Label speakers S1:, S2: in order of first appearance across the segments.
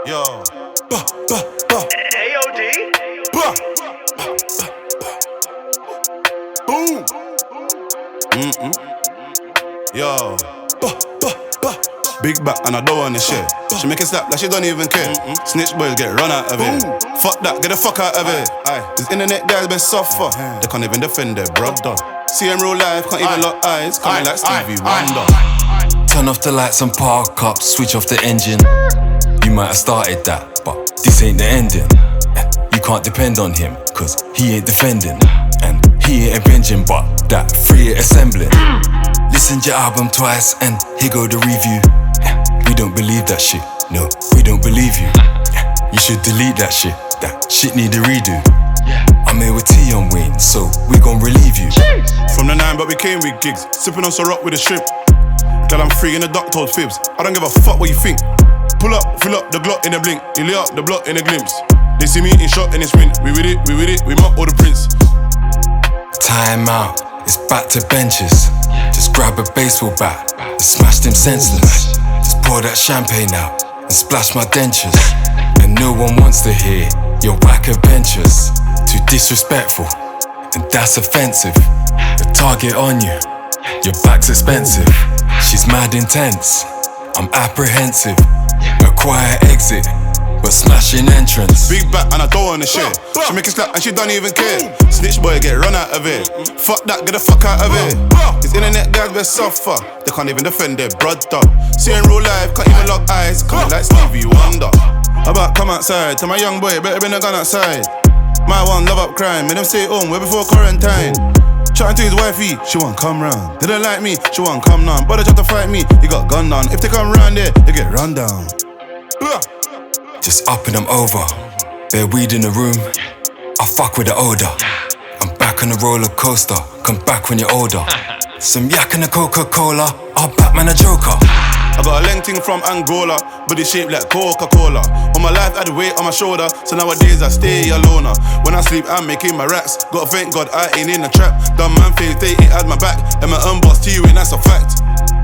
S1: Yo. AOD. Boom. Yo. Big back and I don't wanna share. She make it slap like she don't even care. Snitch boys get run out of it. Fuck that, get the fuck out of it. These internet guys best suffer. They can't even defend their brother. See him real life, can't even lock eyes. Coming like Stevie Wonder.
S2: Turn off the lights and park up, switch off the engine. You might have started that, but this ain't the ending. You can't depend on him, cause he ain't defending. And he ain't avenging, but that free it assembling. Listen to your album twice and here go the review. We don't believe that shit, no, we don't believe you. You should delete that shit need a redo. I'm here with T on Wayne, so we gon' relieve you.
S1: From the 9 but we came with gigs, sipping on Ciroc with a shrimp. Girl, I'm free in the duck told fibs, I don't give a fuck what you think. Pull up, fill up the Glock in a blink, you lay up the block in a glimpse. They see me in shot in a sprint, we with it, we mop all the prints.
S2: Time out, it's back to benches. Just grab a baseball bat and smash them senseless. Just pour that champagne out and splash my dentures. And no one wants to hear your whack adventures. Too disrespectful, and that's offensive. The target on you, your back's expensive. She's mad intense, I'm apprehensive. A quiet exit, but smashing entrance.
S1: Big back and I don't wanna share. She make it slap and she don't even care. Snitch boy get run out of it. Fuck that, get the fuck out of it. These internet guys best suffer. They can't even defend their brother. See in real life, can't even lock eyes. Coming like Stevie Wonder. About come outside, tell my young boy, better bring a gun outside. My one love up crime, made him stay home way before quarantine. Chatting to his wifey, she won't come round. Didn't like me, she won't come down. But they try to fight me, he got gunned down. If they come round there, they get run down.
S2: Just upping them over. Bare weed in the room, I fuck with the odor. I'm back on the roller coaster, come back when you're older. Some yak and a Coca-Cola, I'll Batman a Joker.
S1: I got a length thing from Angola, body shaped like Coca-Cola. On my life, I had the weight on my shoulder, so nowadays I stay alone. When I sleep, I'm making my racks. Gotta thank God I ain't in a trap. Dumb man face, they ain't had my back. And my boss to you, and that's a fact.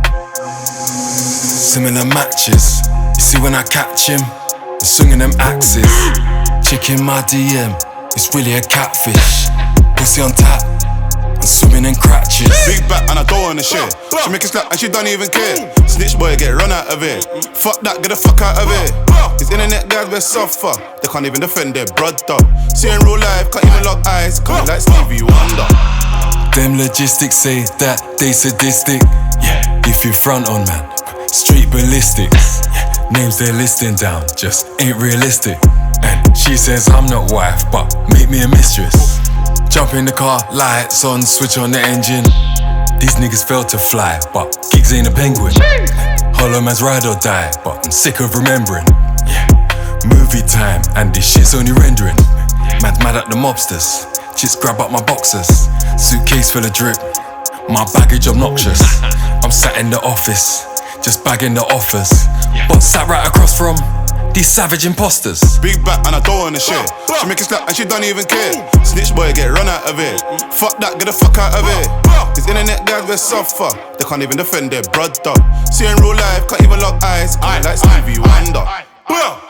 S2: Similar matches, you see when I catch him, I'm swinging them axes. Chick in my DM, it's really a catfish. Pussy on tap, I'm swimming in crutches.
S1: Big back and I don't wanna share. She make it slap and she don't even care. Snitch boy get run out of it. Fuck that, get the fuck out of it. These internet guys best suffer. They can't even defend their brother. See in real life, can't even lock eyes. Coming like Stevie Wonder.
S2: Them logistics say that they sadistic. Yeah, if you front on man, street ballistics. Names they're listing down just ain't realistic. And she says I'm not wife, but make me a mistress. Jump in the car, lights on, switch on the engine. These niggas fail to fly, but gigs ain't a penguin. Hollow man's ride or die, but I'm sick of remembering. Yeah, movie time, and this shit's only rendering. Mad at the mobsters, chicks grab up my boxers. Suitcase full of drip, my baggage obnoxious. I'm sat in the office, just bagging the offers, but sat right across from these savage imposters.
S1: Big back and I don't wanna share. She make it slap and she don't even care. Snitch boy get run out of it. Fuck that, get the fuck out of it. These internet guys best suffer. They can't even defend their brother. See in real life, can't even lock eyes. Coming like Stevie Wonder.